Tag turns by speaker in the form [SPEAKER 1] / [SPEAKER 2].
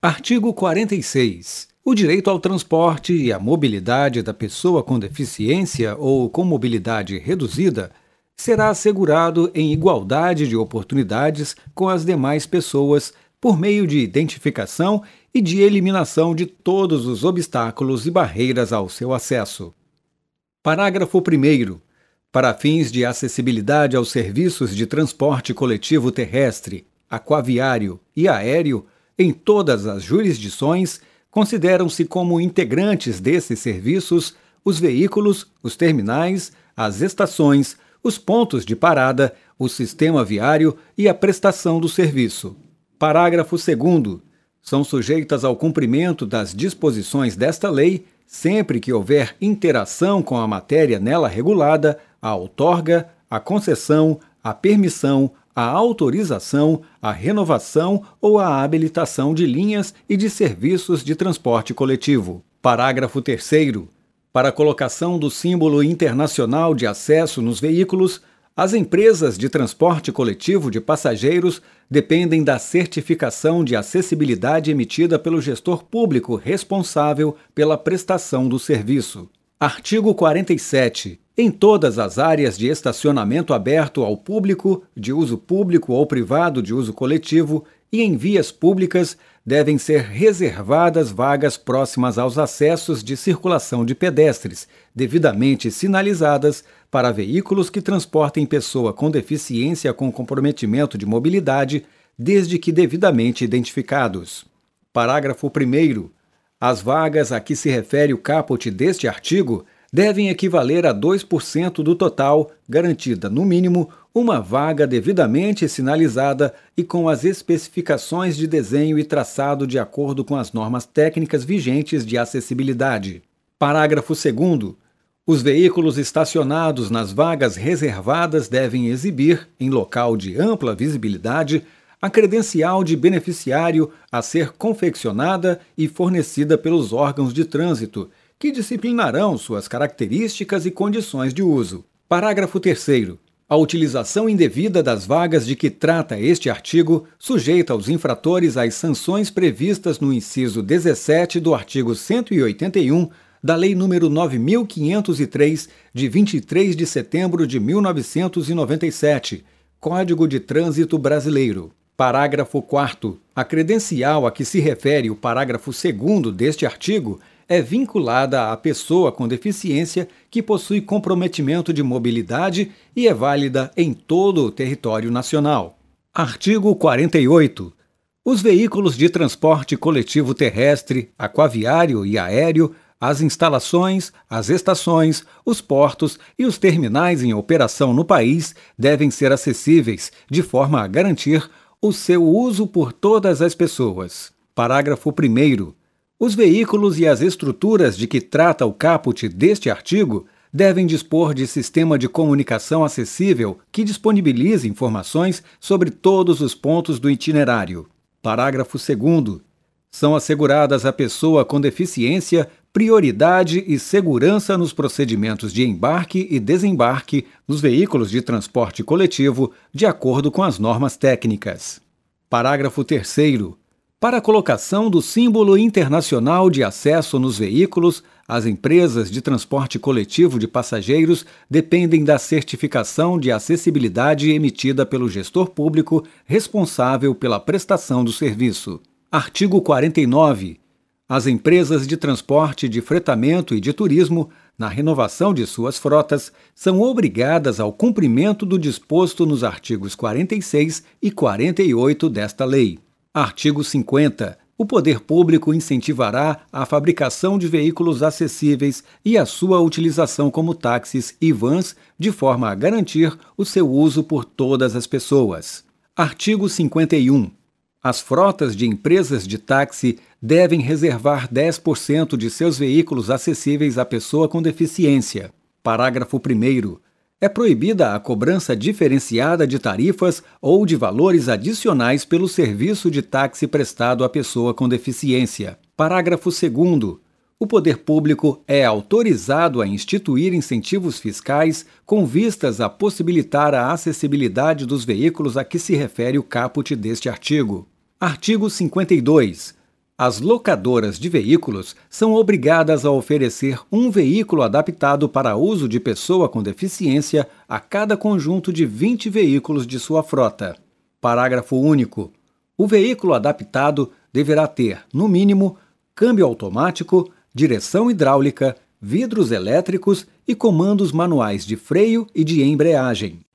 [SPEAKER 1] Artigo 46. O direito ao transporte e à mobilidade da pessoa com deficiência ou com mobilidade reduzida será assegurado em igualdade de oportunidades com as demais pessoas por meio de identificação e de eliminação de todos os obstáculos e barreiras ao seu acesso. Parágrafo 1º. Para fins de acessibilidade aos serviços de transporte coletivo terrestre, aquaviário e aéreo, em todas as jurisdições, consideram-se como integrantes desses serviços os veículos, os terminais, as estações, os pontos de parada, o sistema viário e a prestação do serviço. Parágrafo 2º. São sujeitas ao cumprimento das disposições desta lei, sempre que houver interação com a matéria nela regulada, a outorga, a concessão, a permissão, a autorização, a renovação ou a habilitação de linhas e de serviços de transporte coletivo. Parágrafo 3º. Para a colocação do símbolo internacional de acesso nos veículos, as empresas de transporte coletivo de passageiros dependem da certificação de acessibilidade emitida pelo gestor público responsável pela prestação do serviço. Artigo 47. Em todas as áreas de estacionamento aberto ao público, de uso público ou privado de uso coletivo, e em vias públicas, devem ser reservadas vagas próximas aos acessos de circulação de pedestres, devidamente sinalizadas para veículos que transportem pessoa com deficiência com comprometimento de mobilidade, desde que devidamente identificados. Parágrafo 1º. As vagas a que se refere o caput deste artigo devem equivaler a 2% do total, garantida, no mínimo, uma vaga devidamente sinalizada e com as especificações de desenho e traçado de acordo com as normas técnicas vigentes de acessibilidade. Parágrafo 2º. Os veículos estacionados nas vagas reservadas devem exibir, em local de ampla visibilidade, a credencial de beneficiário a ser confeccionada e fornecida pelos órgãos de trânsito, que disciplinarão suas características e condições de uso. Parágrafo 3º. A utilização indevida das vagas de que trata este artigo sujeita os infratores às sanções previstas no inciso 17 do artigo 181 da Lei nº 9.503, de 23 de setembro de 1997, Código de Trânsito Brasileiro. Parágrafo 4º. A credencial a que se refere o parágrafo 2º deste artigo é vinculada à pessoa com deficiência que possui comprometimento de mobilidade e é válida em todo o território nacional. Artigo 48. Os veículos de transporte coletivo terrestre, aquaviário e aéreo, as instalações, as estações, os portos e os terminais em operação no país devem ser acessíveis, de forma a garantir o seu uso por todas as pessoas. Parágrafo 1º. Os veículos e as estruturas de que trata o caput deste artigo devem dispor de sistema de comunicação acessível que disponibilize informações sobre todos os pontos do itinerário. Parágrafo 2º. São asseguradas à pessoa com deficiência prioridade e segurança nos procedimentos de embarque e desembarque nos veículos de transporte coletivo, de acordo com as normas técnicas. Parágrafo 3º. Para a colocação do símbolo internacional de acesso nos veículos, as empresas de transporte coletivo de passageiros dependem da certificação de acessibilidade emitida pelo gestor público responsável pela prestação do serviço. Artigo 49. As empresas de transporte, de fretamento e de turismo, na renovação de suas frotas, são obrigadas ao cumprimento do disposto nos artigos 46 e 48 desta lei. Artigo 50. O poder público incentivará a fabricação de veículos acessíveis e a sua utilização como táxis e vans, de forma a garantir o seu uso por todas as pessoas. Artigo 51. As frotas de empresas de táxi devem reservar 10% de seus veículos acessíveis à pessoa com deficiência. Parágrafo 1º. É proibida a cobrança diferenciada de tarifas ou de valores adicionais pelo serviço de táxi prestado à pessoa com deficiência. Parágrafo 2º. O poder público é autorizado a instituir incentivos fiscais com vistas a possibilitar a acessibilidade dos veículos a que se refere o caput deste artigo. Artigo 52. As locadoras de veículos são obrigadas a oferecer um veículo adaptado para uso de pessoa com deficiência a cada conjunto de 20 veículos de sua frota. Parágrafo único. O veículo adaptado deverá ter, no mínimo, câmbio automático, direção hidráulica, vidros elétricos e comandos manuais de freio e de embreagem.